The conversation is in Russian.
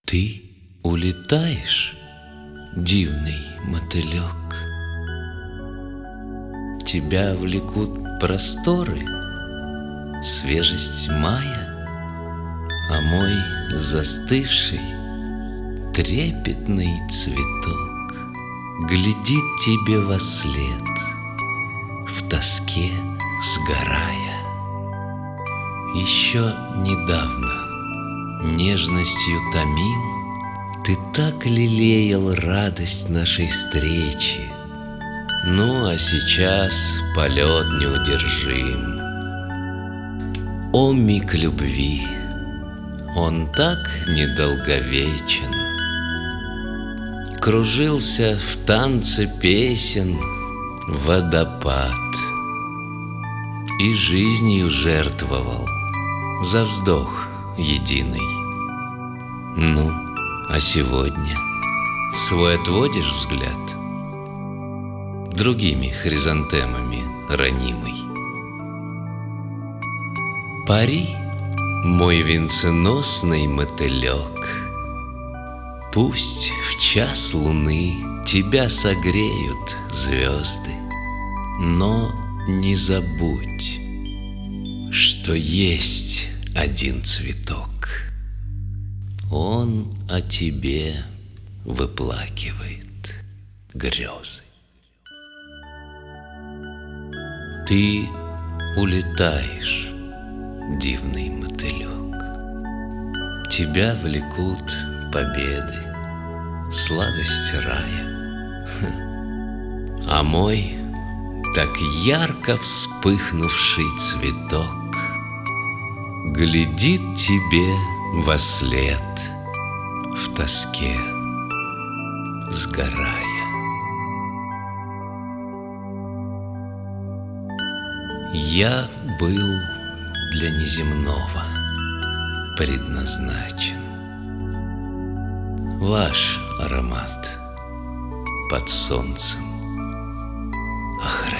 Ты улетаешь, дивный мотылек. Тебя влекут просторы, свежесть мая, а мой застывший, трепетный цветок глядит тебе вослед, в тоске сгорая. Еще недавно нежностью томим, ты так лелеял радость нашей встречи. Ну, а сейчас полет неудержим. О, миг любви, он так недолговечен. Кружился в танце песен водопад и жизнью жертвовал за вздох единый. Ну, а сегодня свой отводишь взгляд другими хризантемами ранимый. Пари, мой венценосный мотылек, пусть в час луны тебя согреют звезды, но не забудь, что есть один цветок. Он о тебе выплакивает грезы. Ты улетаешь, дивный мотылек. Тебя влекут победы, сладость рая. А мой так ярко вспыхнувший цветок глядит тебе вослед, в тоске сгорая. Я был для неземного предназначен. Ваш аромат под солнцем охраняет.